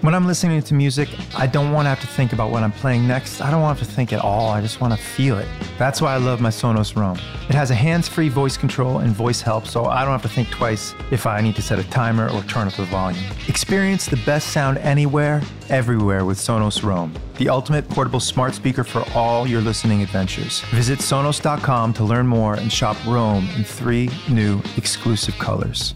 When I'm listening to music, I don't want to have to think about what I'm playing next. I don't want to think at all. I just want to feel it. That's why I love my Sonos Roam. It has a hands-free voice control and voice help, so I don't have to think twice if I need to set a timer or turn up the volume. Experience the best sound anywhere, everywhere with Sonos Roam, the ultimate portable smart speaker for all your listening adventures. Visit Sonos.com to learn more and shop Roam in 3 new exclusive colors.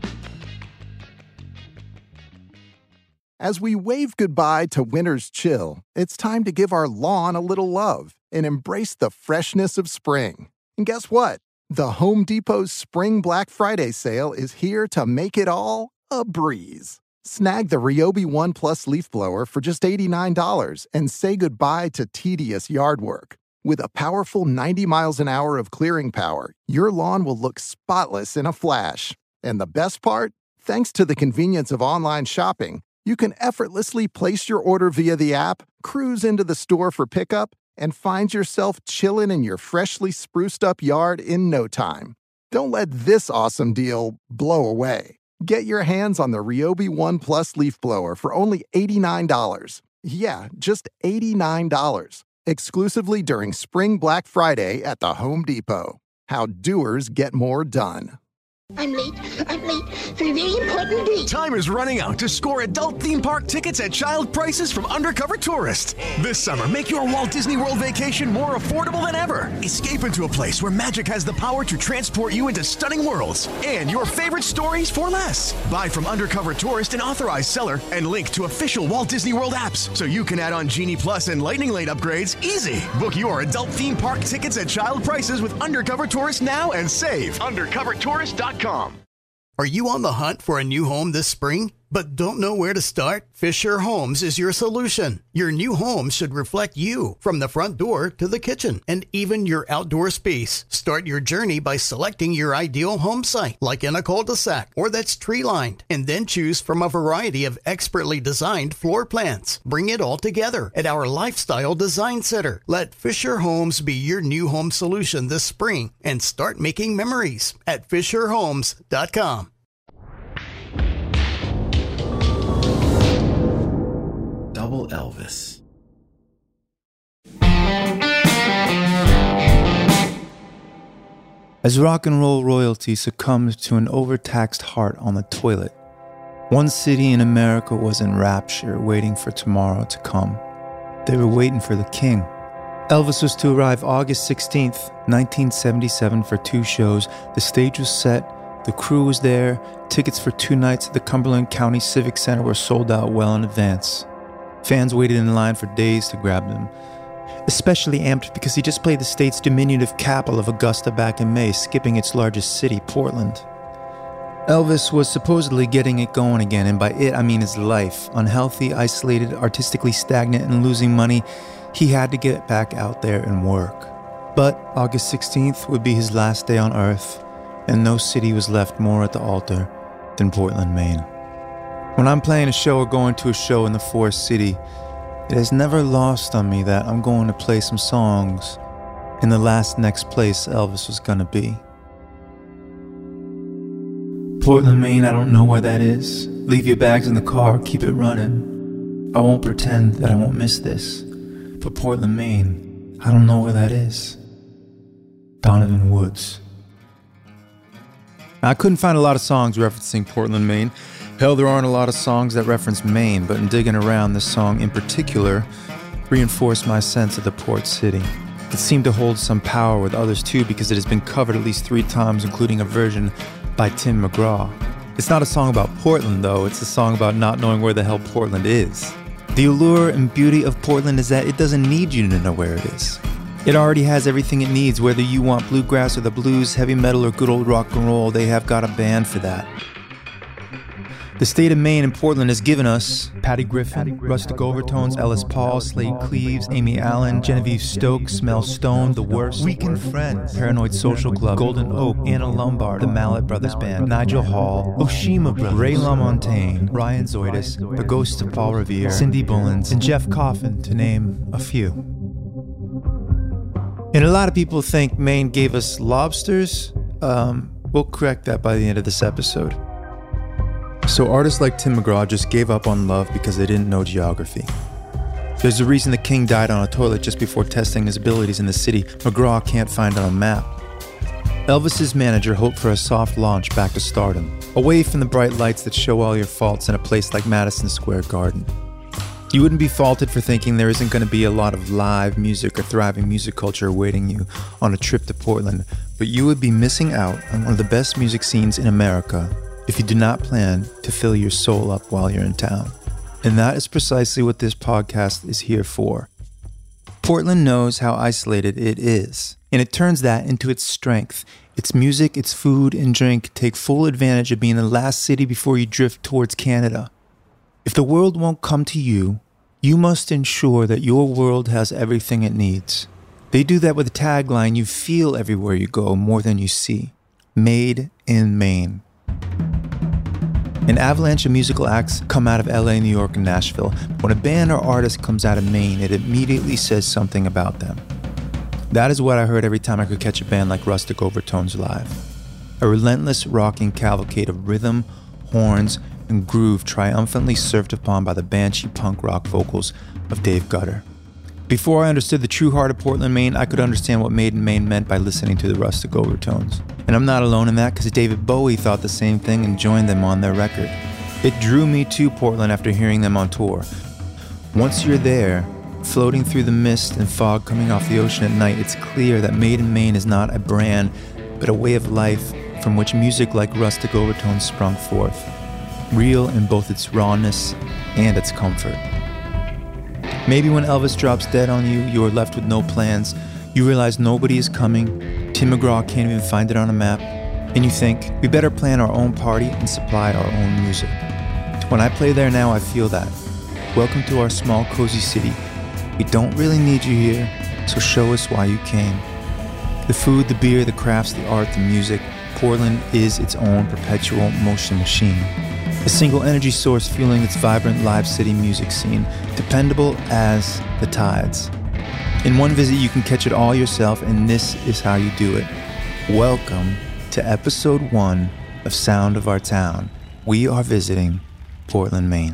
As we wave goodbye to winter's chill, it's time to give our lawn a little love and embrace the freshness of spring. And guess what? The Home Depot's Spring Black Friday sale is here to make it all a breeze. Snag the Ryobi One Plus leaf blower for just $89 and say goodbye to tedious yard work. With a powerful 90 miles an hour of clearing power, your lawn will look spotless in a flash. And the best part? Thanks to the convenience of online shopping, you can effortlessly place your order via the app, cruise into the store for pickup, and find yourself chilling in your freshly spruced up yard in no time. Don't let this awesome deal blow away. Get your hands on the Ryobi One Plus leaf blower for only $89. Yeah, just $89. Exclusively during Spring Black Friday at the Home Depot. How doers get more done. I'm late for a very important date. Time is running out to score adult theme park tickets at child prices from Undercover Tourist. This summer, make your Walt Disney World vacation more affordable than ever. Escape into a place where magic has the power to transport you into stunning worlds and your favorite stories for less. Buy from Undercover Tourist, an authorized seller, and link to official Walt Disney World apps so you can add on Genie Plus and Lightning Lane upgrades easy. Book your adult theme park tickets at child prices with Undercover Tourist now and save. UndercoverTourist.com. Are you on the hunt for a new home this spring, but don't know where to start? Fisher Homes is your solution. Your new home should reflect you, from the front door to the kitchen, and even your outdoor space. Start your journey by selecting your ideal home site, like in a cul-de-sac or that's tree-lined, and then choose from a variety of expertly designed floor plans. Bring it all together at our Lifestyle Design Center. Let Fisher Homes be your new home solution this spring and start making memories at FisherHomes.com. Double Elvis. As rock and roll royalty succumbed to an overtaxed heart on the toilet, one city in America was in rapture, waiting for tomorrow to come. They were waiting for the king. Elvis was to arrive August 16th, 1977 for 2 shows. The stage was set, the crew was there, tickets for 2 nights at the Cumberland County Civic Center were sold out well in advance. Fans waited in line for days to grab them, especially amped because he just played the state's diminutive capital of Augusta back in May, skipping its largest city, Portland. Elvis was supposedly getting it going again, and by it I mean his life. Unhealthy, isolated, artistically stagnant, and losing money, he had to get back out there and work. But August 16th would be his last day on Earth, and no city was left more at the altar than Portland, Maine. When I'm playing a show or going to a show in the Forest City, it has never lost on me that I'm going to play some songs in the next place Elvis was gonna be. Portland, Maine, I don't know where that is. Leave your bags in the car, keep it running. I won't pretend that I won't miss this. But Portland, Maine, I don't know where that is. Donovan Woods. I couldn't find a lot of songs referencing Portland, Maine. Hell, there aren't a lot of songs that reference Maine, but in digging around, this song in particular reinforced my sense of the port city. It seemed to hold some power with others too, because it has been covered at least 3 times, including a version by Tim McGraw. It's not a song about Portland, though. It's a song about not knowing where the hell Portland is. The allure and beauty of Portland is that it doesn't need you to know where it is. It already has everything it needs, whether you want bluegrass or the blues, heavy metal or good old rock and roll, they have got a band for that. The state of Maine and Portland has given us Patty Griffin, Rustic Overtones, Ellis Paul, Slade Cleaves, Amy Allen, Genevieve Stokes, Mel Stone, The Worst, Weekend Friends, Paranoid Social Club, Golden Oak, Anna Lombard, The Mallet Brothers Band, Nigel Hall, Oshima Brothers, Ray LaMontagne, Ryan Zoidis, The Ghosts of Paul Revere, Cindy Bullens, and Jeff Coffin, to name a few. And a lot of people think Maine gave us lobsters. We'll correct that by the end of this episode. So artists like Tim McGraw just gave up on love because they didn't know geography. There's a reason the king died on a toilet just before testing his abilities in the city McGraw can't find on a map. Elvis's manager hoped for a soft launch back to stardom, away from the bright lights that show all your faults in a place like Madison Square Garden. You wouldn't be faulted for thinking there isn't going to be a lot of live music or thriving music culture awaiting you on a trip to Portland, but you would be missing out on one of the best music scenes in America if you do not plan to fill your soul up while you're in town. And that is precisely what this podcast is here for. Portland knows how isolated it is, and it turns that into its strength. Its music, its food, and drink take full advantage of being the last city before you drift towards Canada. If the world won't come to you, you must ensure that your world has everything it needs. They do that with a tagline you feel everywhere you go more than you see. Made in Maine. An avalanche of musical acts come out of LA, New York, and Nashville. When a band or artist comes out of Maine, it immediately says something about them. That is what I heard every time I could catch a band like Rustic Overtones live. A relentless rocking cavalcade of rhythm, horns, and groove triumphantly surfed upon by the banshee punk rock vocals of Dave Gutter. Before I understood the true heart of Portland, Maine, I could understand what Made in Maine meant by listening to the Rustic Overtones. And I'm not alone in that, because David Bowie thought the same thing and joined them on their record. It drew me to Portland after hearing them on tour. Once you're there, floating through the mist and fog coming off the ocean at night, it's clear that Made in Maine is not a brand, but a way of life from which music like Rustic Overtones sprung forth, real in both its rawness and its comfort. Maybe when Elvis drops dead on you, you are left with no plans. You realize nobody is coming. Tim McGraw can't even find it on a map. And you think, we better plan our own party and supply our own music. When I play there now, I feel that. Welcome to our small, cozy city. We don't really need you here, so show us why you came. The food, the beer, the crafts, the art, the music. Portland is its own perpetual motion machine. A single energy source fueling its vibrant live city music scene, dependable as the tides. In one visit, you can catch it all yourself, and this is how you do it. Welcome to episode 1 of Sound of Our Town. We are visiting Portland, Maine.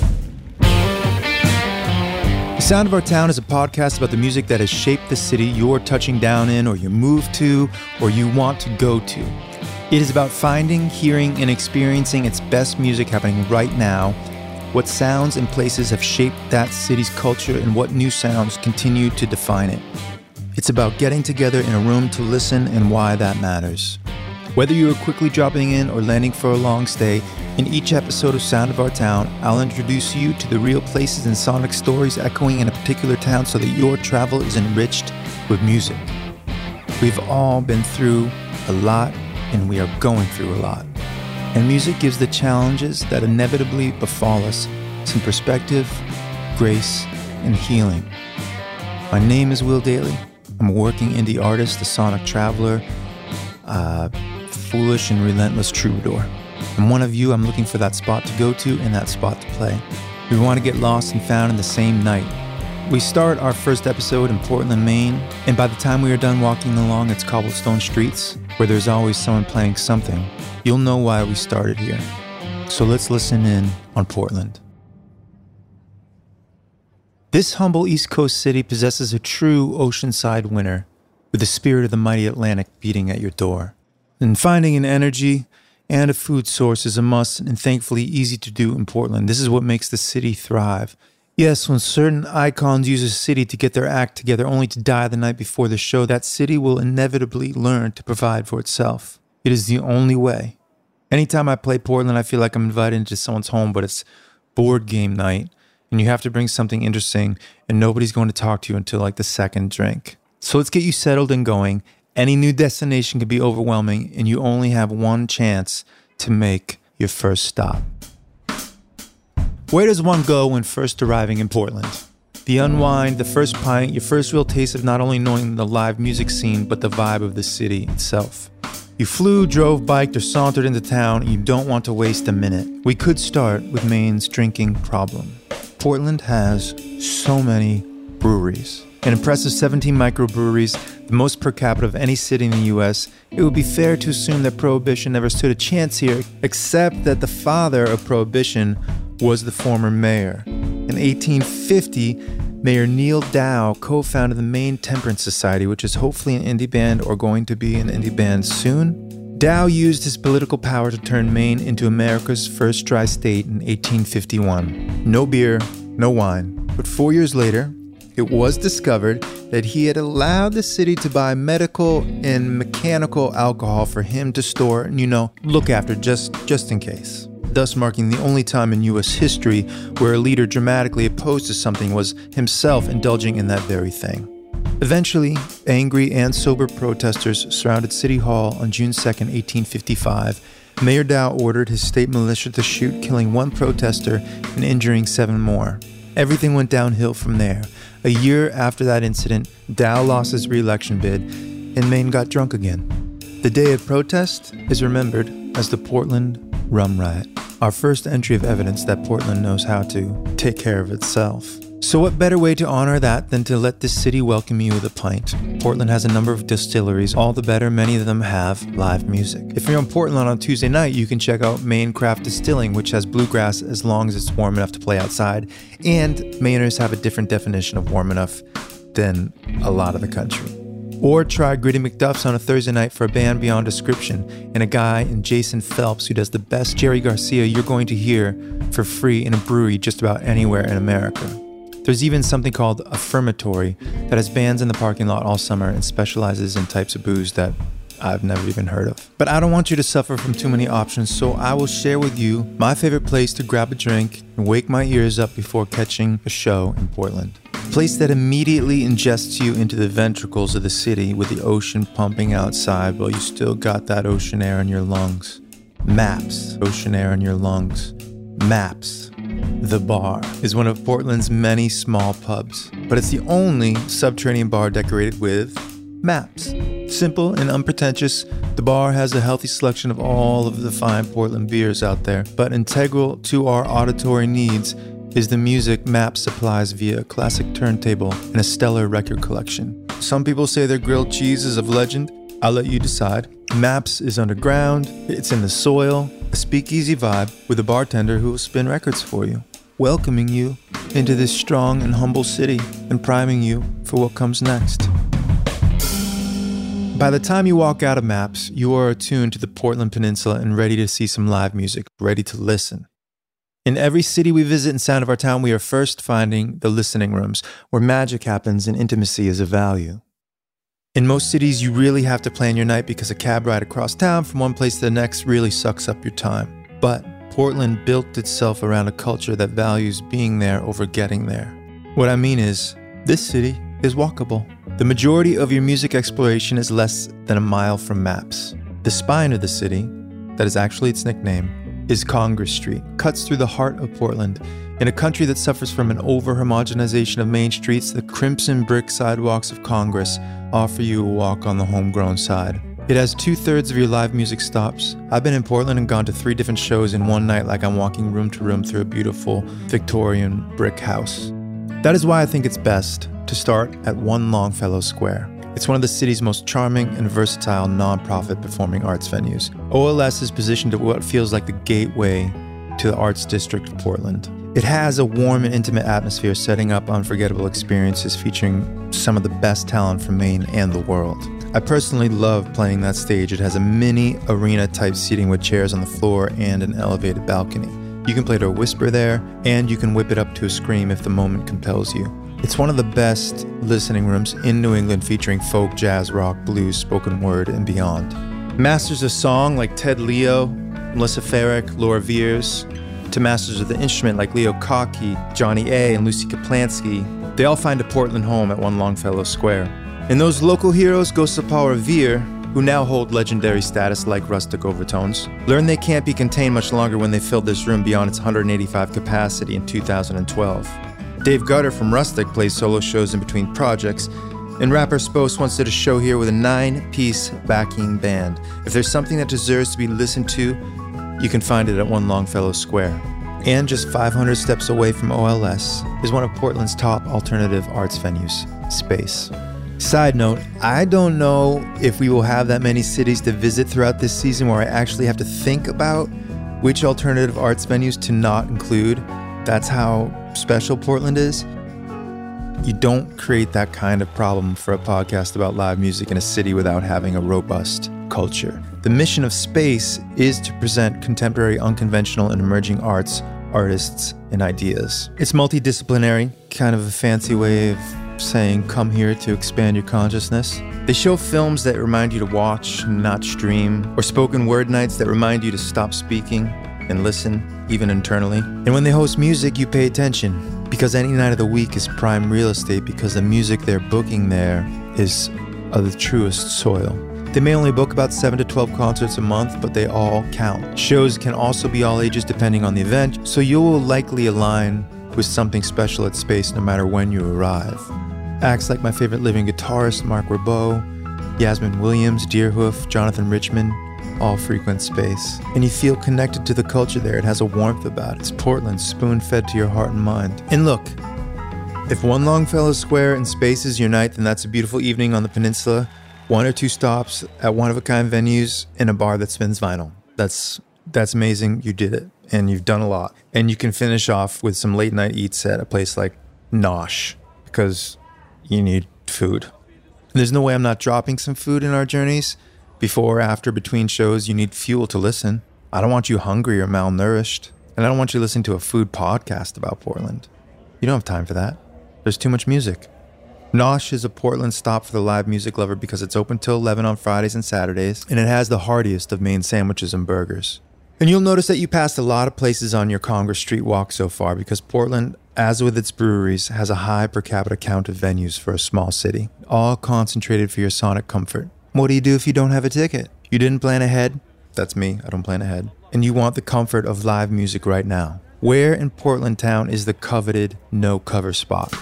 The Sound of Our Town is a podcast about the music that has shaped the city you're touching down in, or you moved to, or you want to go to. It is about finding, hearing, and experiencing its best music happening right now, what sounds and places have shaped that city's culture, and what new sounds continue to define it. It's about getting together in a room to listen and why that matters. Whether you are quickly dropping in or landing for a long stay, in each episode of Sound of Our Town, I'll introduce you to the real places and sonic stories echoing in a particular town so that your travel is enriched with music. We've all been through a lot, and we are going through a lot. And music gives the challenges that inevitably befall us some perspective, grace, and healing. My name is Will Daly. I'm a working indie artist, a sonic traveler, foolish and relentless troubadour. I'm one of you. I'm looking for that spot to go to and that spot to play. We want to get lost and found in the same night. We start our first episode in Portland, Maine, and by the time we are done walking along its cobblestone streets, where there's always someone playing something, you'll know why we started here. So let's listen in on Portland. This humble East Coast city possesses a true oceanside winter, with the spirit of the mighty Atlantic beating at your door. And finding an energy and a food source is a must, and thankfully easy to do in Portland. This is what makes the city thrive. Yes, when certain icons use a city to get their act together only to die the night before the show, that city will inevitably learn to provide for itself. It is the only way. Anytime I play Portland, I feel like I'm invited into someone's home, but it's board game night, and you have to bring something interesting, and nobody's going to talk to you until like the second drink. So let's get you settled and going. Any new destination can be overwhelming, and you only have one chance to make your first stop. Where does one go when first arriving in Portland? The unwind, the first pint, your first real taste of not only knowing the live music scene, but the vibe of the city itself. You flew, drove, biked, or sauntered into town, and you don't want to waste a minute. We could start with Maine's drinking problem. Portland has so many breweries. An impressive 17 microbreweries, the most per capita of any city in the U.S., it would be fair to assume that Prohibition never stood a chance here, except that the father of Prohibition was the former mayor. In 1850, Mayor Neil Dow co-founded the Maine Temperance Society, which is hopefully an indie band or going to be an indie band soon. Dow used his political power to turn Maine into America's first dry state in 1851. No beer, no wine. But 4 years later, it was discovered that he had allowed the city to buy medical and mechanical alcohol for him to store and, look after just in case. Thus marking the only time in U.S. history where a leader dramatically opposed to something was himself indulging in that very thing. Eventually, angry and sober protesters surrounded City Hall on June 2, 1855. Mayor Dow ordered his state militia to shoot, killing 1 protester and injuring 7 more. Everything went downhill from there. A year after that incident, Dow lost his re-election bid, and Maine got drunk again. The day of protest is remembered as the Portland Rum Riot, our first entry of evidence that Portland knows how to take care of itself. So what better way to honor that than to let this city welcome you with a pint? Portland has a number of distilleries, all the better many of them have live music. If you're in Portland on Tuesday night, you can check out Maine Craft Distilling, which has bluegrass as long as it's warm enough to play outside, and Mainers have a different definition of warm enough than a lot of the country. Or try Gritty McDuff's on a Thursday night for a band beyond description, and a guy in Jason Phelps who does the best Jerry Garcia you're going to hear for free in a brewery just about anywhere in America. There's even something called Affirmatory that has bands in the parking lot all summer and specializes in types of booze that I've never even heard of. But I don't want you to suffer from too many options, so I will share with you my favorite place to grab a drink and wake my ears up before catching a show in Portland. A place that immediately ingests you into the ventricles of the city with the ocean pumping outside while you still got that ocean air in your lungs. MAPS. Ocean air in your lungs. MAPS. The Bar is one of Portland's many small pubs, but it's the only subterranean bar decorated with maps. Simple and unpretentious, the bar has a healthy selection of all of the fine Portland beers out there, but integral to our auditory needs is the music MAPS supplies via a classic turntable and a stellar record collection. Some people say their grilled cheese is of legend. I'll let you decide. MAPS is underground, it's in the soil, a speakeasy vibe with a bartender who will spin records for you, welcoming you into this strong and humble city and priming you for what comes next. By the time you walk out of MAPS, you are attuned to the Portland Peninsula and ready to see some live music, ready to listen. In every city we visit and sound of our town, we are first finding the listening rooms, where magic happens and intimacy is of value. In most cities, you really have to plan your night because a cab ride across town from one place to the next really sucks up your time. But Portland built itself around a culture that values being there over getting there. What I mean is, this city is walkable. The majority of your music exploration is less than a mile from MAPS. The spine of the city, that is actually its nickname, is Congress Street, cuts through the heart of Portland. In a country that suffers from an over-homogenization of main streets, the crimson brick sidewalks of Congress offer you a walk on the homegrown side. It has 2/3 of your live music stops. I've been in Portland and gone to 3 different shows in one night, like I'm walking room to room through a beautiful Victorian brick house. That is why I think it's best to start at One Longfellow Square. It's one of the city's most charming and versatile non-profit performing arts venues. OLS is positioned at what feels like the gateway to the arts district of Portland. It has a warm and intimate atmosphere, setting up unforgettable experiences featuring some of the best talent from Maine and the world. I personally love playing that stage. It has a mini arena-type seating with chairs on the floor and an elevated balcony. You can play to a whisper there, and you can whip it up to a scream if the moment compels you. It's one of the best listening rooms in New England, featuring folk, jazz, rock, blues, spoken word, and beyond. Masters of song like Ted Leo, Melissa Farrick, Laura Veers, to masters of the instrument like Leo Cocky, Johnny A., and Lucy Kaplansky, they all find a Portland home at One Longfellow Square. And those local heroes go to power Veer, who now hold legendary status like Rustic Overtones, learn they can't be contained much longer when they filled this room beyond its 185 capacity in 2012. Dave Gutter from Rustic plays solo shows in between projects, and rapper Spose once did a show here with a 9-piece backing band. If there's something that deserves to be listened to, you can find it at One Longfellow Square. and just 500 steps away from OLS, is one of Portland's top alternative arts venues, Space. Side note, I don't know if we will have that many cities to visit throughout this season where I actually have to think about which alternative arts venues to not include. That's how special Portland is. You don't create that kind of problem for a podcast about live music in a city without having a robust culture. The mission of Space is to present contemporary, unconventional, and emerging arts, artists, and ideas. It's multidisciplinary, kind of a fancy way of saying come here to expand your consciousness. They show films that remind you to watch, not stream, or spoken word nights that remind you to stop speaking and listen, even internally. And when they host music, you pay attention, because any night of the week is prime real estate, because the music they're booking there is of the truest soil. They may only book about 7 to 12 concerts a month, but they all count. Shows can also be all ages depending on the event, so you will likely align with something special at Space no matter when you arrive. Acts like my favorite living guitarist, Mark Ribot, Yasmin Williams, Deerhoof, Jonathan Richman, all frequent Space. And you feel connected to the culture there. It has a warmth about it. It's Portland, spoon-fed to your heart and mind. And look, if one Longfellow Square and Space is your night, then that's a beautiful evening on the peninsula, 1 or 2 stops at one-of-a-kind venues, and a bar that spins vinyl. That's amazing. You did it, and you've done a lot. And you can finish off with some late-night eats at a place like Nosh, because you need food. And there's no way I'm not dropping some food in our journeys. Before, after, between shows, you need fuel to listen. I don't want you hungry or malnourished. And I don't want you listening to a food podcast about Portland. You don't have time for that. There's too much music. Nosh is a Portland stop for the live music lover because it's open till 11 on Fridays and Saturdays, and it has the heartiest of Maine sandwiches and burgers. And you'll notice that you passed a lot of places on your Congress Street walk so far, because Portland, as with its breweries, has a high per capita count of venues for a small city, all concentrated for your sonic comfort. What do you do if you don't have a ticket? You didn't plan ahead? That's me, I don't plan ahead. And you want the comfort of live music right now. Where in Portland town is the coveted no-cover spot?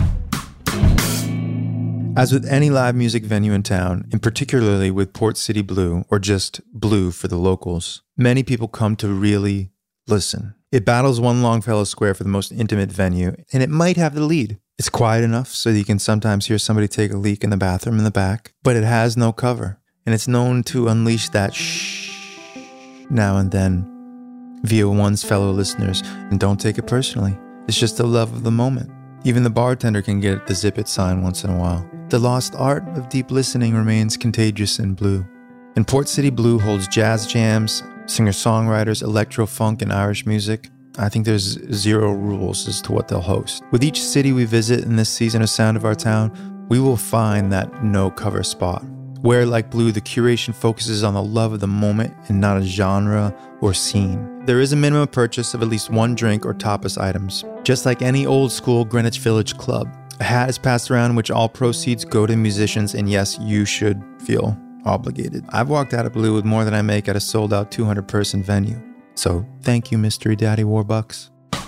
As with any live music venue in town, and particularly with Port City Blue, or just Blue for the locals, many people come to really listen. It battles one Longfellow Square for the most intimate venue, and it might have the lead. It's quiet enough so that you can sometimes hear somebody take a leak in the bathroom in the back, but it has no cover, and it's known to unleash that shh now and then via one's fellow listeners. And don't take it personally. It's just the love of the moment. Even the bartender can get the zip it sign once in a while. The lost art of deep listening remains contagious in Blue. And Port City Blue holds jazz jams, singer-songwriters, electro-funk, and Irish music. I think there's zero rules as to what they'll host. With each city we visit in this season of Sound of Our Town, we will find that no-cover spot, where, like Blue, the curation focuses on the love of the moment and not a genre or scene. There is a minimum purchase of at least 1 drink or tapas items, just like any old-school Greenwich Village club. A hat is passed around, which all proceeds go to musicians, and yes, you should feel obligated. I've walked out of Blue with more than I make at a sold-out 200-person venue. So thank you, Mystery Daddy Warbucks.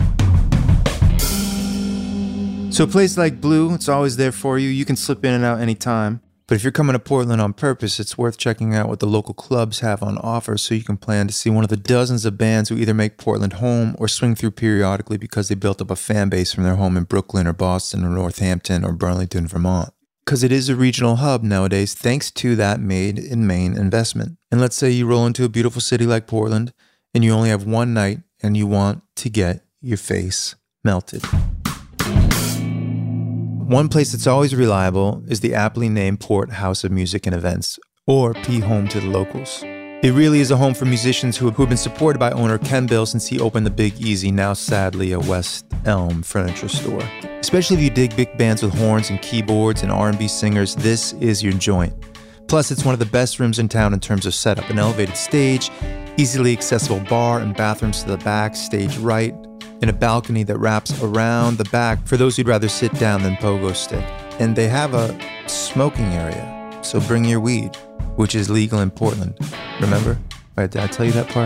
So a place like Blue, it's always there for you. You can slip in and out anytime. But if you're coming to Portland on purpose, it's worth checking out what the local clubs have on offer so you can plan to see one of the dozens of bands who either make Portland home or swing through periodically because they built up a fan base from their home in Brooklyn or Boston or Northampton or Burlington, Vermont. Because it is a regional hub nowadays thanks to that Made in Maine investment. And let's say you roll into a beautiful city like Portland and you only have one night and you want to get your face melted. One place that's always reliable is the aptly named Port House of Music and Events, or P Home to the locals. It really is a home for musicians who have been supported by owner Ken Bill since he opened the Big Easy, now sadly a West Elm furniture store. Especially if you dig big bands with horns and keyboards and R&B singers, this is your joint. Plus, it's one of the best rooms in town in terms of setup. An elevated stage, easily accessible bar and bathrooms to the back, stage right, and a balcony that wraps around the back for those who'd rather sit down than pogo stick. And they have a smoking area, so bring your weed, which is legal in Portland. Remember? Right, did I tell you that part?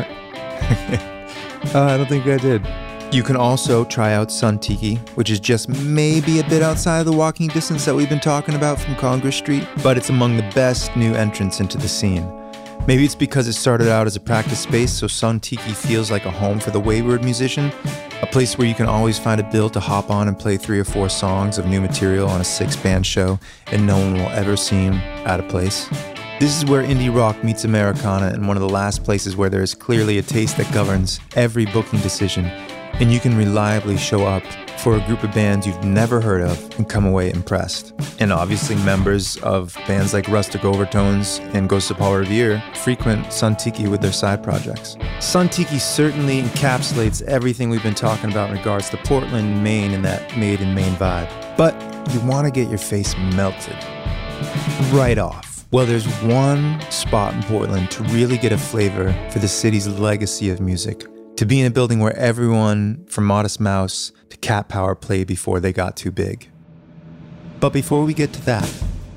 I don't think I did. You can also try out Sun Tiki, which is just maybe a bit outside of the walking distance that we've been talking about from Congress Street, but it's among the best new entrants into the scene. Maybe it's because it started out as a practice space, so Sun Tiki feels like a home for the wayward musician, a place where you can always find a bill to hop on and play 3 or 4 songs of new material on a 6-band show, and no one will ever seem out of place. This is where indie rock meets Americana, and one of the last places where there is clearly a taste that governs every booking decision, and you can reliably show up for a group of bands you've never heard of and come away impressed. And obviously members of bands like Rustic Overtones and Ghost of Paul Revere frequent Sun Tiki with their side projects. Sun Tiki certainly encapsulates everything we've been talking about in regards to Portland, Maine, and that Made in Maine vibe. But you want to get your face melted right off. Well, there's one spot in Portland to really get a flavor for the city's legacy of music. To be in a building where everyone from Modest Mouse to Cat Power played before they got too big. But before we get to that,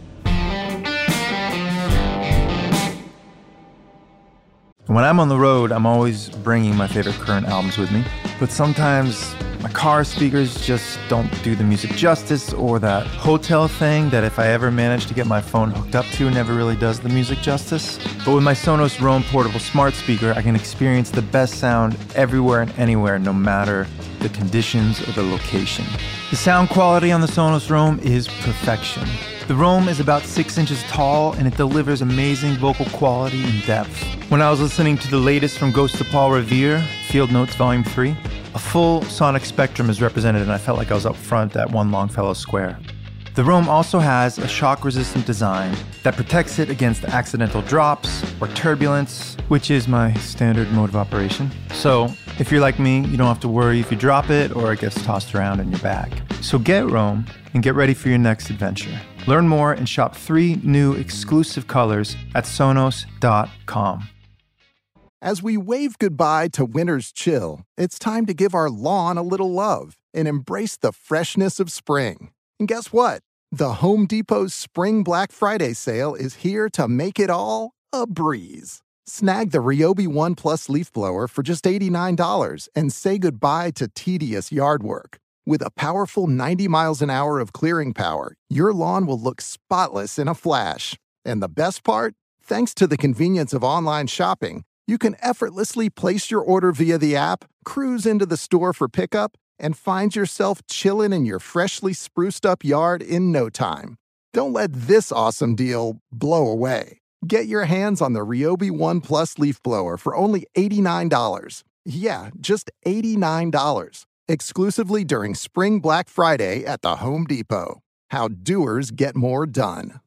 when I'm on the road, I'm always bringing my favorite current albums with me. But sometimes my car speakers just don't do the music justice, or that hotel thing that if I ever manage to get my phone hooked up to never really does the music justice. But with my Sonos Roam portable smart speaker, I can experience the best sound everywhere and anywhere, no matter the conditions or the location. The sound quality on the Sonos Roam is perfection. The Roam is about 6 inches tall, and it delivers amazing vocal quality and depth. When I was listening to the latest from Ghost of Paul Revere, Field Notes Volume 3, a full sonic spectrum is represented, and I felt like I was up front at One Longfellow Square. The Roam also has a shock-resistant design that protects it against accidental drops or turbulence, which is my standard mode of operation. So if you're like me, you don't have to worry if you drop it or it gets tossed around in your bag. So get Roam and get ready for your next adventure. Learn more and shop 3 new exclusive colors at Sonos.com. As we wave goodbye to winter's chill, it's time to give our lawn a little love and embrace the freshness of spring. And guess what? The Home Depot's Spring Black Friday sale is here to make it all a breeze. Snag the Ryobi One Plus leaf blower for just $89 and say goodbye to tedious yard work. With a powerful 90 miles an hour of clearing power, your lawn will look spotless in a flash. And the best part? Thanks to the convenience of online shopping, you can effortlessly place your order via the app, cruise into the store for pickup, and find yourself chilling in your freshly spruced up yard in no time. Don't let this awesome deal blow away. Get your hands on the Ryobi One Plus leaf blower for only $89. Yeah, just $89. Exclusively during Spring Black Friday at the Home Depot. How doers get more done.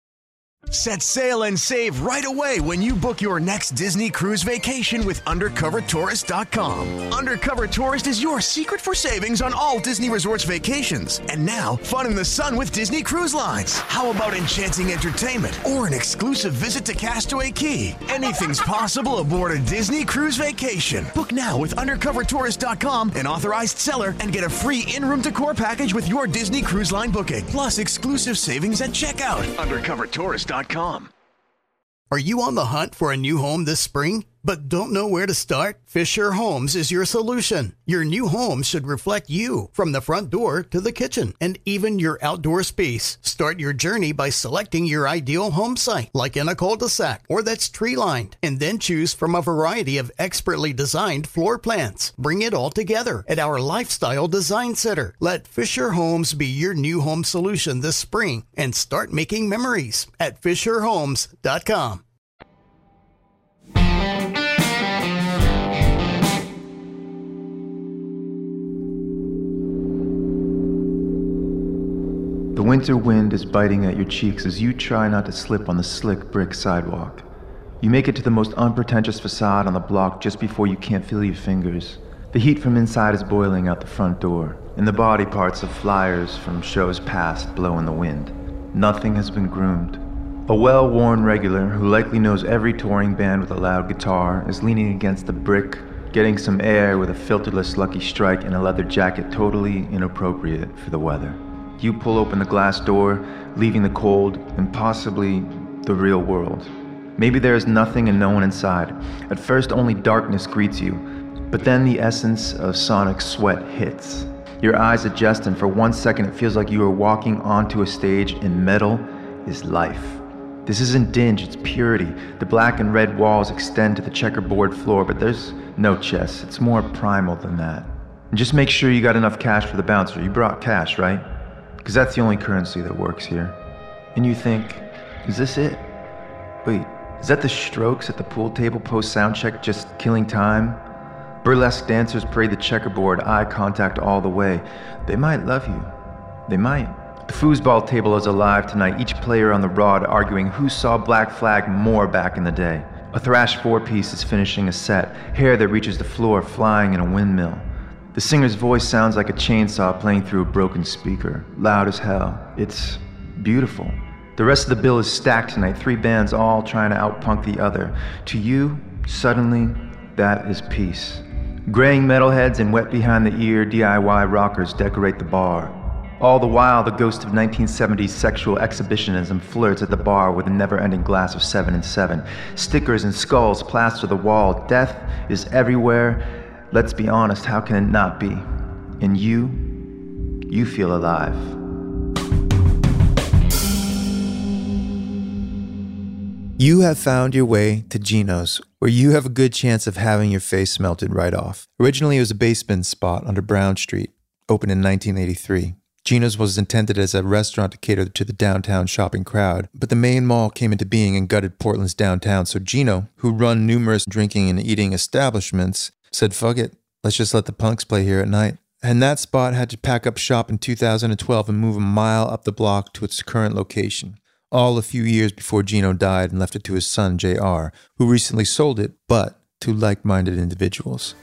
Set sail and save right away when you book your next Disney cruise vacation with UndercoverTourist.com. Undercover Tourist is your secret for savings on all Disney Resorts vacations. And now, fun in the sun with Disney Cruise Lines. How about enchanting entertainment or an exclusive visit to Castaway Cay? Anything's possible aboard a Disney cruise vacation. Book now with UndercoverTourist.com, an authorized seller, and get a free in-room decor package with your Disney Cruise Line booking. Plus exclusive savings at checkout. UndercoverTourist.com. Are you on the hunt for a new home this spring, but don't know where to start? Fisher Homes is your solution. Your new home should reflect you, from the front door to the kitchen, and even your outdoor space. Start your journey by selecting your ideal home site, like in a cul-de-sac or that's tree-lined, and then choose from a variety of expertly designed floor plans. Bring it all together at our Lifestyle Design Center. Let Fisher Homes be your new home solution this spring and start making memories at FisherHomes.com. The winter wind is biting at your cheeks as you try not to slip on the slick brick sidewalk. You make it to the most unpretentious facade on the block just before you can't feel your fingers. The heat from inside is boiling out the front door, and the body parts of flyers from shows past blow in the wind. Nothing has been groomed. A well-worn regular who likely knows every touring band with a loud guitar is leaning against the brick, getting some air with a filterless Lucky Strike and a leather jacket totally inappropriate for the weather. You pull open the glass door, leaving the cold and possibly the real world. Maybe there is nothing and no one inside. At first, only darkness greets you, but then the essence of sonic sweat hits. Your eyes adjust, and for 1 second, it feels like you are walking onto a stage and metal is life. This isn't dinge, it's purity. The black and red walls extend to the checkerboard floor, but there's no chess. It's more primal than that. And just make sure you got enough cash for the bouncer. You brought cash, right? Because that's the only currency that works here. And you think, is this it? Wait, is that the Strokes at the pool table post-soundcheck just killing time? Burlesque dancers parade the checkerboard, eye contact all the way. They might love you. They might. The foosball table is alive tonight, each player on the rod arguing who saw Black Flag more back in the day. A thrash four-piece is finishing a set, hair that reaches the floor flying in a windmill. The singer's voice sounds like a chainsaw playing through a broken speaker, loud as hell. It's beautiful. The rest of the bill is stacked tonight, 3 bands all trying to outpunk the other. To you, suddenly, that is peace. Graying metalheads and wet behind the ear DIY rockers decorate the bar. All the while, the ghost of 1970s sexual exhibitionism flirts at the bar with a never-ending glass of 7 and 7. Stickers and skulls plaster the wall. Death is everywhere. Let's be honest, how can it not be? And you feel alive. You have found your way to Geno's, where you have a good chance of having your face melted right off. Originally, it was a basement spot under Brown Street, opened in 1983. Geno's was intended as a restaurant to cater to the downtown shopping crowd, but the main mall came into being and gutted Portland's downtown, so Geno, who run numerous drinking and eating establishments, said, fuck it, let's just let the punks play here at night. And that spot had to pack up shop in 2012 and move a mile up the block to its current location. All a few years before Geno died and left it to his son, JR, who recently sold it, but to like-minded individuals.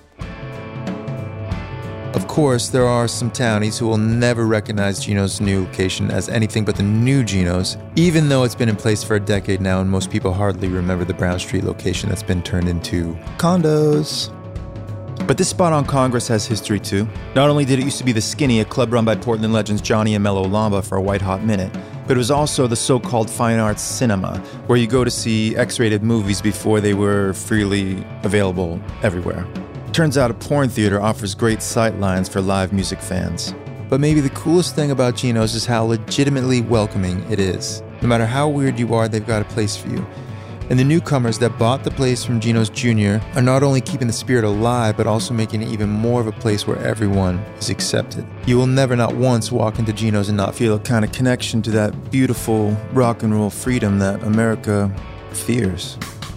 Of course, there are some townies who will never recognize Geno's new location as anything but the new Geno's, even though it's been in place for a decade now and most people hardly remember the Brown Street location that's been turned into condos. But this spot on Congress has history too. Not only did it used to be The Skinny, a club run by Portland legends Johnny and Mello Lamba for a white-hot minute, but it was also the so-called fine arts cinema, where you go to see X-rated movies before they were freely available everywhere. Turns out a porn theater offers great sight lines for live music fans. But maybe the coolest thing about Geno's is how legitimately welcoming it is. No matter how weird you are, they've got a place for you. And the newcomers that bought the place from Geno's Jr. are not only keeping the spirit alive, but also making it even more of a place where everyone is accepted. You will never not once walk into Geno's and not feel a kind of connection to that beautiful rock and roll freedom that America fears.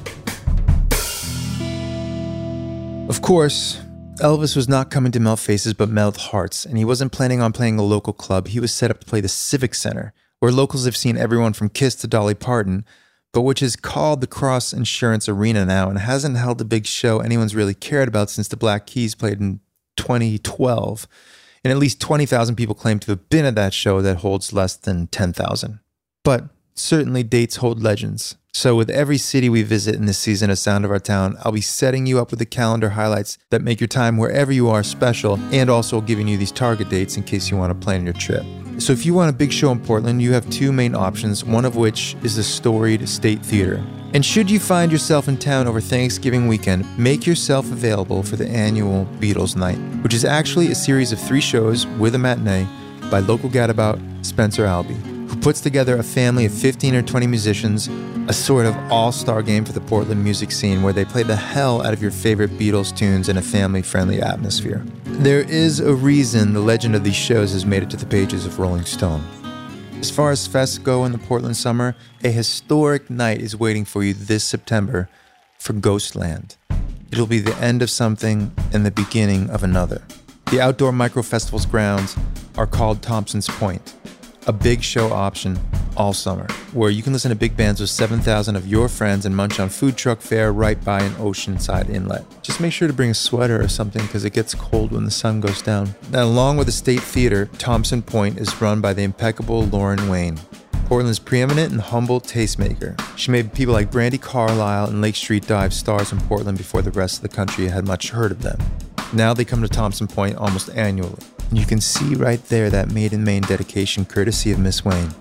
Of course, Elvis was not coming to melt faces but melt hearts, and he wasn't planning on playing a local club. He was set up to play the Civic Center, where locals have seen everyone from Kiss to Dolly Parton, but which is called the Cross Insurance Arena now and hasn't held a big show anyone's really cared about since the Black Keys played in 2012. And at least 20,000 people claim to have been at that show that holds less than 10,000. But certainly dates hold legends. So with every city we visit in this season of Sound of Our Town, I'll be setting you up with the calendar highlights that make your time wherever you are special, and also giving you these target dates in case you want to plan your trip. So if you want a big show in Portland, you have 2 main options, one of which is the storied State Theater. And should you find yourself in town over Thanksgiving weekend, make yourself available for the annual Beatles Night, which is actually a series of 3 shows with a matinee by local gadabout Spencer Albee, who puts together a family of 15 or 20 musicians, a sort of all-star game for the Portland music scene where they play the hell out of your favorite Beatles tunes in a family-friendly atmosphere. There is a reason the legend of these shows has made it to the pages of Rolling Stone. As far as fests go in the Portland summer, a historic night is waiting for you this September for Ghostland. It'll be the end of something and the beginning of another. The outdoor micro-festival's grounds are called Thompson's Point, a big show option all summer, where you can listen to big bands with 7,000 of your friends and munch on food truck fare right by an oceanside inlet. Just make sure to bring a sweater or something because it gets cold when the sun goes down. Now, along with the State Theater, Thompson Point is run by the impeccable Lauren Wayne, Portland's preeminent and humble tastemaker. She made people like Brandi Carlile and Lake Street Dive stars in Portland before the rest of the country had much heard of them. Now they come to Thompson Point almost annually. And you can see right there that Made in Maine dedication courtesy of Miss Wayne.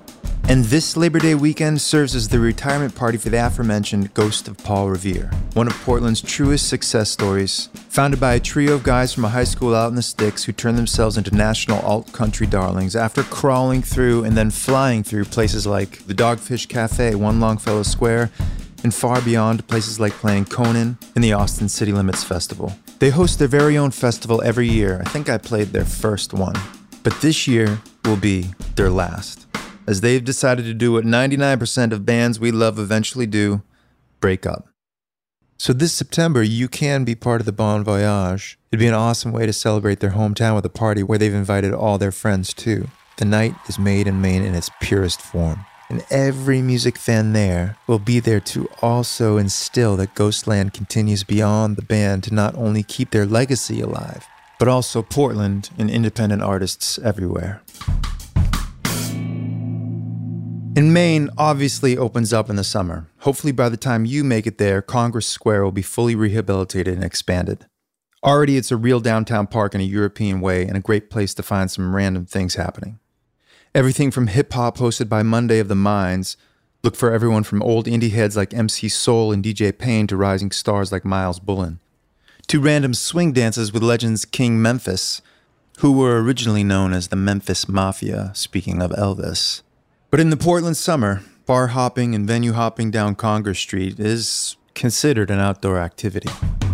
And this Labor Day weekend serves as the retirement party for the aforementioned Ghost of Paul Revere, one of Portland's truest success stories. Founded by a trio of guys from a high school out in the sticks who turned themselves into national alt-country darlings after crawling through and then flying through places like the Dogfish Cafe, One Longfellow Square, and far beyond places like playing Conan and the Austin City Limits Festival. They host their very own festival every year. I think I played their first one. But this year will be their last, as they've decided to do what 99% of bands we love eventually do, break up. So this September, you can be part of the Bon Voyage. It'd be an awesome way to celebrate their hometown with a party where they've invited all their friends too. The night is made in Maine in its purest form, and every music fan there will be there to also instill that Ghostland continues beyond the band to not only keep their legacy alive, but also Portland and independent artists everywhere. And Maine obviously opens up in the summer. Hopefully by the time you make it there, Congress Square will be fully rehabilitated and expanded. Already it's a real downtown park in a European way and a great place to find some random things happening. Everything from hip-hop hosted by Monday of the Minds, look for everyone from old indie heads like MC Soul and DJ Payne to rising stars like Miles Bullen, to random swing dances with legends King Memphis, who were originally known as the Memphis Mafia, speaking of Elvis. But in the Portland summer, bar hopping and venue hopping down Congress Street is considered an outdoor activity.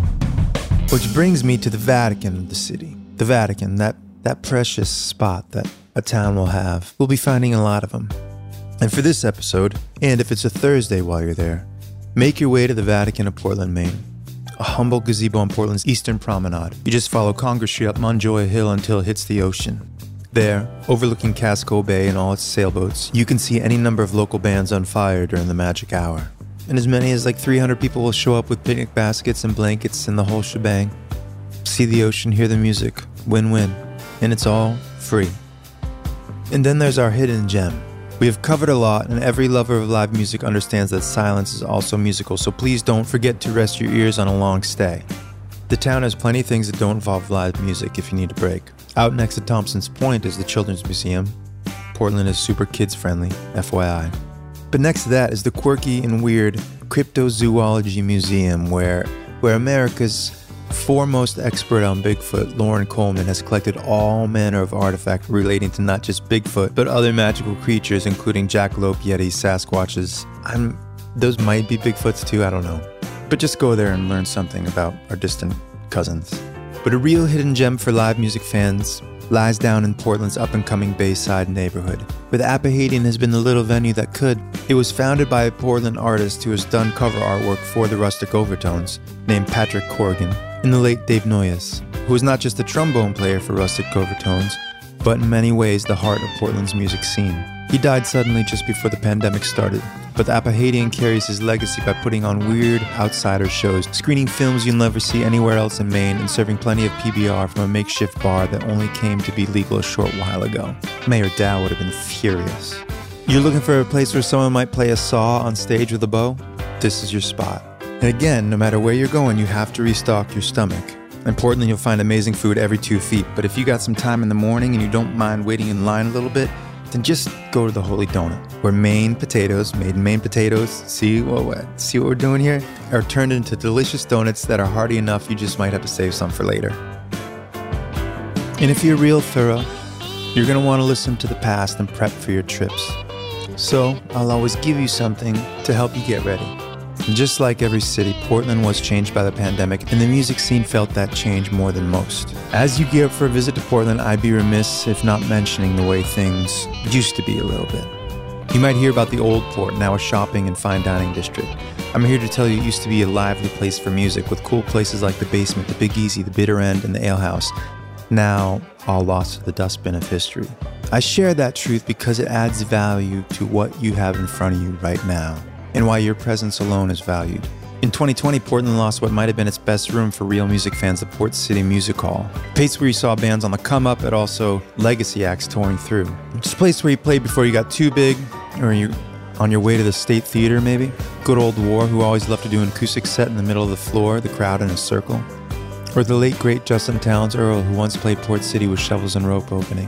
Which brings me to the Vatican of the city. The Vatican, that precious spot that a town will have. We'll be finding a lot of them. And for this episode, and if it's a Thursday while you're there, make your way to the Vatican of Portland, Maine. A humble gazebo on Portland's eastern promenade. You just follow Congress Street up Monjoy Hill until it hits the ocean. There, overlooking Casco Bay and all its sailboats, you can see any number of local bands on fire during the magic hour. And as many as like 300 people will show up with picnic baskets and blankets and the whole shebang. See the ocean, hear the music, win-win. And it's all free. And then there's our hidden gem. We have covered a lot, and every lover of live music understands that silence is also musical, so please don't forget to rest your ears on a long stay. The town has plenty of things that don't involve live music if you need a break. Out next to Thompson's Point is the Children's Museum. Portland is super kids-friendly, FYI. But next to that is the quirky and weird Cryptozoology Museum, where America's foremost expert on Bigfoot, Lauren Coleman, has collected all manner of artifacts relating to not just Bigfoot, but other magical creatures, including jackalope, yetis, Sasquatches. Those might be Bigfoots too, I don't know. But just go there and learn something about our distant cousins. But a real hidden gem for live music fans lies down in Portland's up-and-coming Bayside neighborhood, where the Appohattian has been the little venue that could. It was founded by a Portland artist who has done cover artwork for the Rustic Overtones, named Patrick Corrigan, and the late Dave Noyes, who was not just a trombone player for Rustic Overtones, but in many ways the heart of Portland's music scene. He died suddenly just before the pandemic started, but the Appohattian carries his legacy by putting on weird outsider shows, screening films you'll never see anywhere else in Maine, and serving plenty of PBR from a makeshift bar that only came to be legal a short while ago. Mayor Dow would have been furious. You're looking for a place where someone might play a saw on stage with a bow? This is your spot. And again, no matter where you're going, you have to restock your stomach. In Portland, you'll find amazing food every 2 feet, but if you got some time in the morning and you don't mind waiting in line a little bit, then just go to the Holy Donut, where Maine potatoes, made in Maine potatoes, see what we're doing here, are turned into delicious donuts that are hearty enough you just might have to save some for later. And if you're real thorough, you're going to want to listen to the past and prep for your trips. So I'll always give you something to help you get ready. And just like every city, Portland was changed by the pandemic, and the music scene felt that change more than most. As you gear up for a visit to Portland, I'd be remiss if not mentioning the way things used to be a little bit. You might hear about the Old Port, now a shopping and fine dining district. I'm here to tell you it used to be a lively place for music, with cool places like the Basement, the Big Easy, the Bitter End, and the Ale House. Now, all lost to the dustbin of history. I share that truth because it adds value to what you have in front of you right now, and why your presence alone is valued. In 2020, Portland lost what might have been its best room for real music fans, the Port City Music Hall. A place where you saw bands on the come-up, but also legacy acts touring through. It's a place where you played before you got too big, or you're on your way to the State Theater, maybe. Good old War, who always loved to do an acoustic set in the middle of the floor, the crowd in a circle. Or the late, great Justin Townes Earl, who once played Port City with Shovels and Rope opening.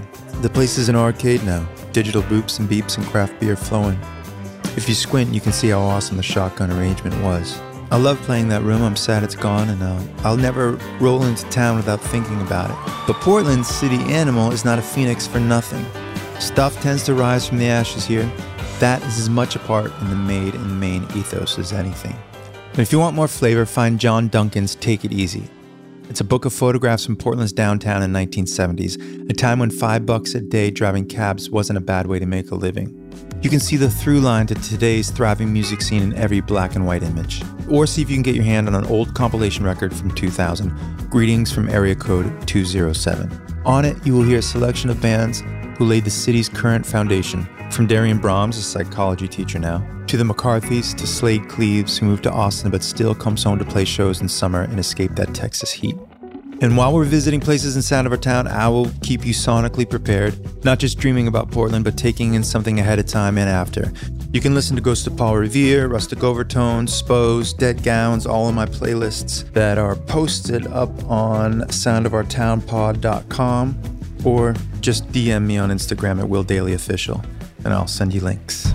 The place is an arcade now, digital boops and beeps and craft beer flowing. If you squint, you can see how awesome the shotgun arrangement was. I love playing that room. I'm sad it's gone, and I'll never roll into town without thinking about it. But Portland's city animal is not a phoenix for nothing. Stuff tends to rise from the ashes here. That is as much a part in the made in Maine ethos as anything. And if you want more flavor, find John Duncan's Take It Easy. It's a book of photographs from Portland's downtown in the 1970s, a time when $5 a day driving cabs wasn't a bad way to make a living. You can see the through line to today's thriving music scene in every black and white image. Or see if you can get your hand on an old compilation record from 2000, Greetings from Area Code 207. On it, you will hear a selection of bands who laid the city's current foundation, from Darian Brahms, a psychology teacher now, to the McCarthys, to Slade Cleaves, who moved to Austin but still comes home to play shows in summer and escape that Texas heat. And while we're visiting places in Sound of Our Town, I will keep you sonically prepared, not just dreaming about Portland, but taking in something ahead of time and after. You can listen to Ghost of Paul Revere, Rustic Overtones, Spose, Dead Gowns, all in my playlists that are posted up on soundofourtownpod.com, or just DM me on Instagram at WillDailyOfficial, and I'll send you links.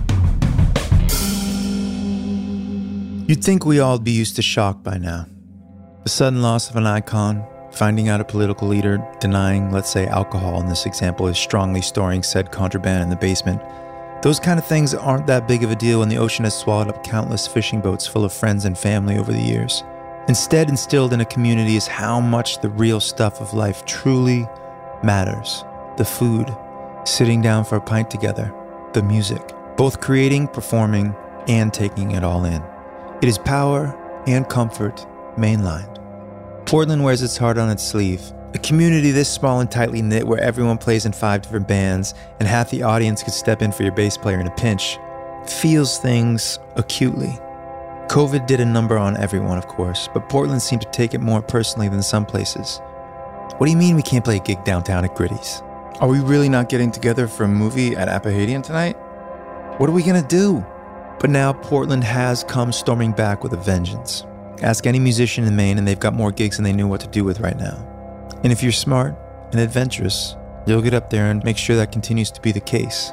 You'd think we all be used to shock by now. The sudden loss of an icon, finding out a political leader denying, let's say, alcohol in this example is strongly storing said contraband in the basement. Those kind of things aren't that big of a deal when the ocean has swallowed up countless fishing boats full of friends and family over the years. Instead, instilled in a community is how much the real stuff of life truly matters. The food, sitting down for a pint together, the music, both creating, performing, and taking it all in. It is power and comfort mainlined. Portland wears its heart on its sleeve. A community this small and tightly knit where everyone plays in 5 different bands and half the audience could step in for your bass player in a pinch, feels things acutely. COVID did a number on everyone, of course, but Portland seemed to take it more personally than some places. What do you mean we can't play a gig downtown at Gritty's? Are we really not getting together for a movie at Apahadian tonight? What are we gonna do? But now Portland has come storming back with a vengeance. Ask any musician in Maine and they've got more gigs than they knew what to do with right now. And if you're smart and adventurous, you'll get up there and make sure that continues to be the case.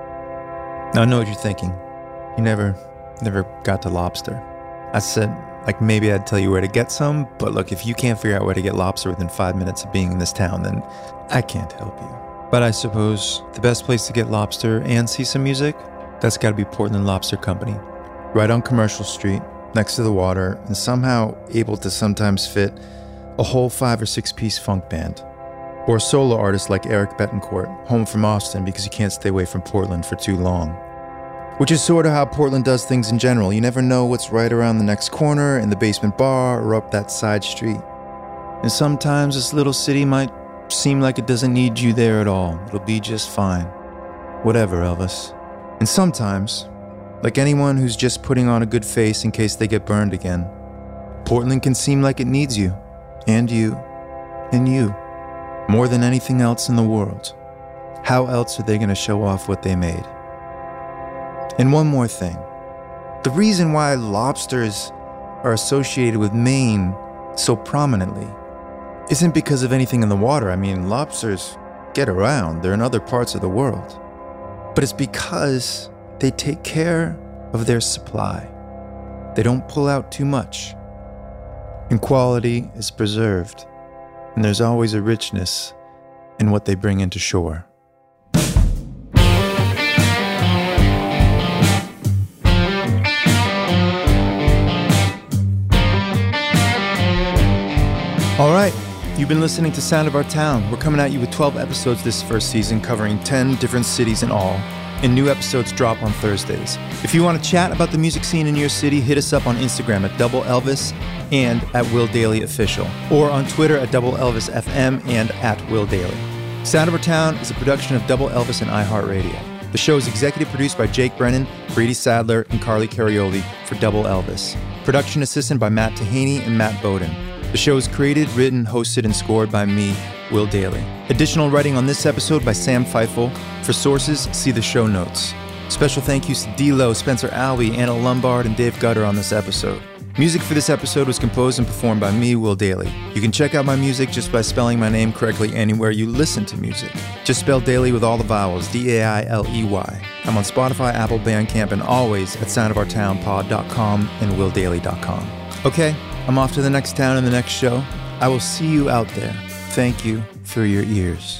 Now I know what you're thinking. You never got to lobster. I said, maybe I'd tell you where to get some, but look, if you can't figure out where to get lobster within 5 minutes of being in this town, then I can't help you. But I suppose the best place to get lobster and see some music, that's gotta be Portland Lobster Company. Right on Commercial Street, next to the water, and somehow able to sometimes fit a whole 5 or 6 piece funk band. Or a solo artist like Eric Betancourt, home from Austin because he can't stay away from Portland for too long. Which is sort of how Portland does things in general. You never know what's right around the next corner, in the basement bar, or up that side street. And sometimes this little city might seem like it doesn't need you there at all. It'll be just fine. Whatever, Elvis. And sometimes, like anyone who's just putting on a good face in case they get burned again, Portland can seem like it needs you, and you, more than anything else in the world. How else are they going to show off what they made? And one more thing. The reason why lobsters are associated with Maine so prominently isn't because of anything in the water. I mean, lobsters get around. They're in other parts of the world. But it's because they take care of their supply. They don't pull out too much. And quality is preserved. And there's always a richness in what they bring into shore. All right, you've been listening to Sound of Our Town. We're coming at you with 12 episodes this first season, covering 10 different cities in all, and new episodes drop on Thursdays. If you want to chat about the music scene in your city, hit us up on Instagram at Double Elvis and at Will Daily Official, or on Twitter at Double Elvis FM and at Will Daily. Sound of Our Town is a production of Double Elvis and iHeartRadio. The show is executive produced by Jake Brennan, Brady Sadler, and Carly Carioli for Double Elvis. Production assistant by Matt Tahaney and Matt Bowden. The show is created, written, hosted, and scored by me, Will Daily. Additional writing on this episode by Sam Feifel. For sources, see the show notes. Special thank yous to D-Lo, Spencer Albee, Anna Lombard, and Dave Gutter on this episode. Music for this episode was composed and performed by me, Will Dailey. You can check out my music just by spelling my name correctly anywhere you listen to music. Just spell Dailey with all the vowels, D-A-I-L-E-Y. I'm on Spotify, Apple, Bandcamp, and always at soundofourtownpod.com and willdailey.com. Okay, I'm off to the next town and the next show. I will see you out there. Thank you for your ears.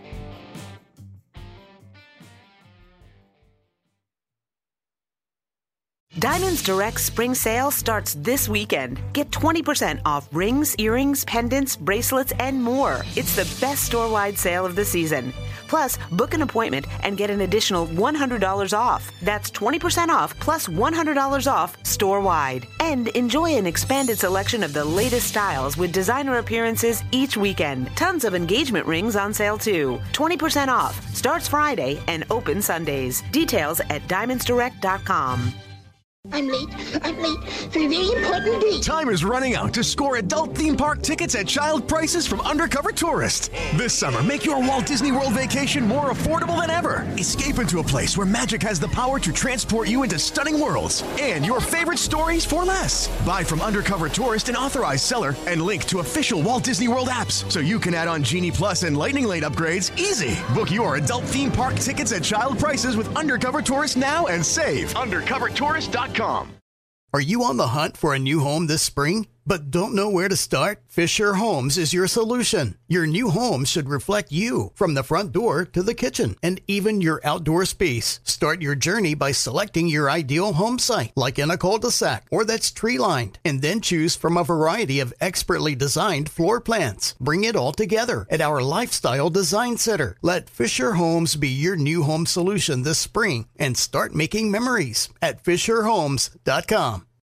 Diamonds Direct Spring Sale starts this weekend. Get 20% off rings, earrings, pendants, bracelets, and more. It's the best store-wide sale of the season. Plus, book an appointment and get an additional $100 off. That's 20% off plus $100 off store-wide. And enjoy an expanded selection of the latest styles with designer appearances each weekend. Tons of engagement rings on sale too. 20% off. Starts Friday and open Sundays. Details at diamondsdirect.com. I'm late for a very important date. Time is running out to score adult theme park tickets at child prices from Undercover Tourist. This summer, make your Walt Disney World vacation more affordable than ever. Escape into a place where magic has the power to transport you into stunning worlds and your favorite stories for less. Buy from Undercover Tourist, an authorized seller, and link to official Walt Disney World apps so you can add on Genie Plus and Lightning Lane upgrades easy. Book your adult theme park tickets at child prices with Undercover Tourist now and save. UndercoverTourist.com. Are you on the hunt for a new home this spring, but don't know where to start? Fisher Homes is your solution. Your new home should reflect you, from the front door to the kitchen, and even your outdoor space. Start your journey by selecting your ideal home site, like in a cul-de-sac or that's tree-lined, and then choose from a variety of expertly designed floor plans. Bring it all together at our Lifestyle Design Center. Let Fisher Homes be your new home solution this spring and start making memories at FisherHomes.com.